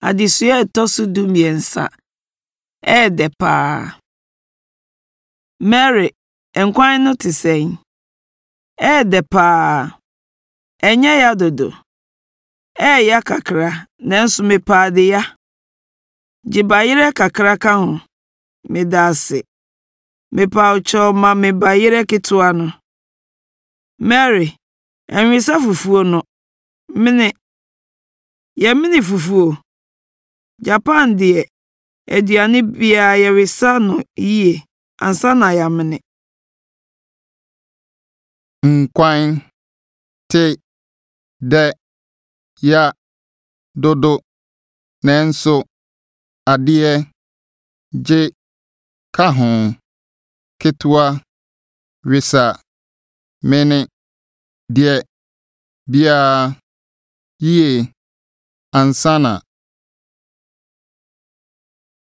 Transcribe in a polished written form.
Adesua etosu du miensa. Depa. Mary, enkwan no te sɛn? Depa. Enye ya dodo. Ya kakra, nanso mepa de ya. Jibayire kakra ka ho. Medase. Mepa ucho ma mebayire ketewa no. Mary, enwisa fufuo no. Mini fufuo. Japan de aduane bia yewisa no yie ansa na yamene. Nkwan te de ya dodo nanso adie je ka ho ketewa wisa mene de bia yie ansana